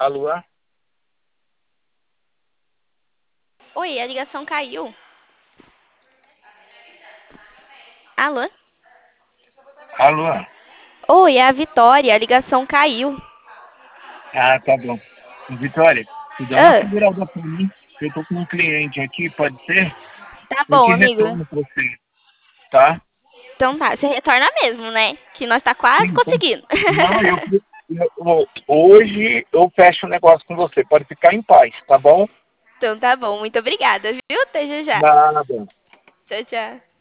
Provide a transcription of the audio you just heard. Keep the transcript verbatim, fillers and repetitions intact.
Alô? Oi, a ligação caiu. Alô? Alô? Oi, é a Vitória, a ligação caiu. Ah, tá bom. Vitória, tu dá uma Ah, segurada pra mim, que eu tô com um cliente aqui, pode ser? tá Eu bom, te amigo. retorno pra você, tá? Então tá, você retorna mesmo, né? Que nós tá quase Sim, então. conseguindo. Não, eu, eu- eu- hoje eu fecho o negócio com você, pode ficar em paz, tá bom? Então tá bom, muito obrigada, viu? Até já já. Nada. Tchau, tchau.